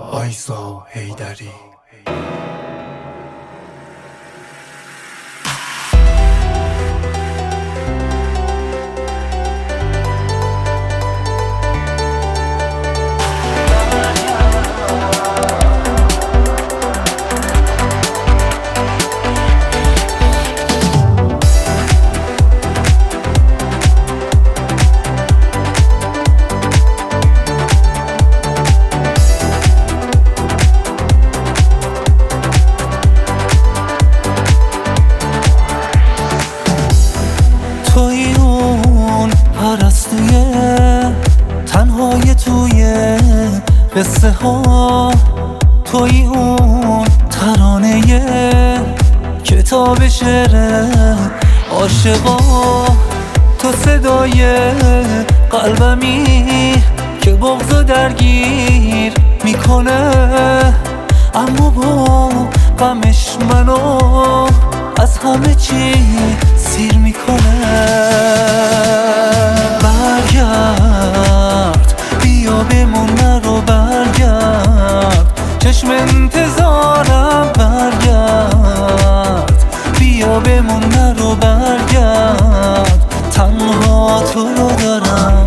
آیسا حیدری. توی اون پرستوی تنهای توی قصه ها، توی اون ترانه کتاب شعر عاشقا، تو صدای قلبمی که بغضو درگیر میکنه، اما با غمش منو از همه چی سیر میکنه. برگرد بیا بمون نرو، برگرد چشم انتظارم، برگرد بیا بمون نرو، برگرد تنها تو رو دارم.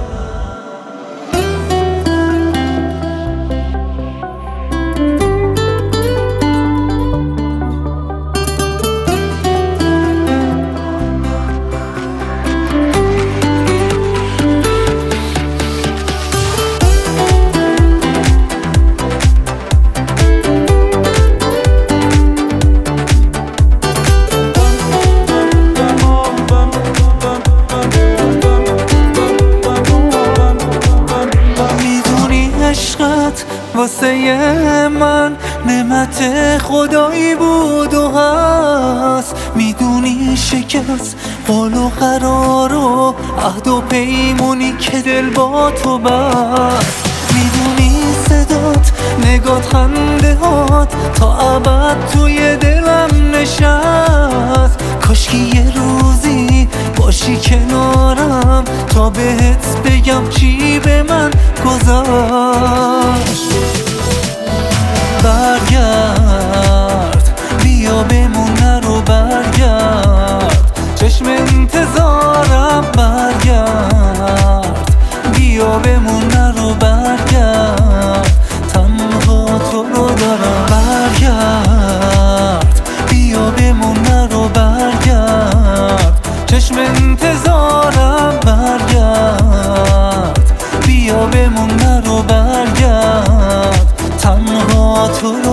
واسه من نعمت خدایی بود و هست، میدونی شکست قول و قرار و عهد و پیمونی که دل با تو بست، میدونی صدات نگات خنده هات تا ابد توی دلم نشست. کاشکی یه روزی باشی کنارم تا بهت بگم چی به من گذشت. برگرد بیا بمون نرو، برگرد چشم انتظارم، برگرد بیا بمون نرو، برگرد تنها تو رو دارم. برگرد بیا بمون نرو، برگرد چشم انتظارم، برگرد بیا بمون نرو، برگرد تنها تو رو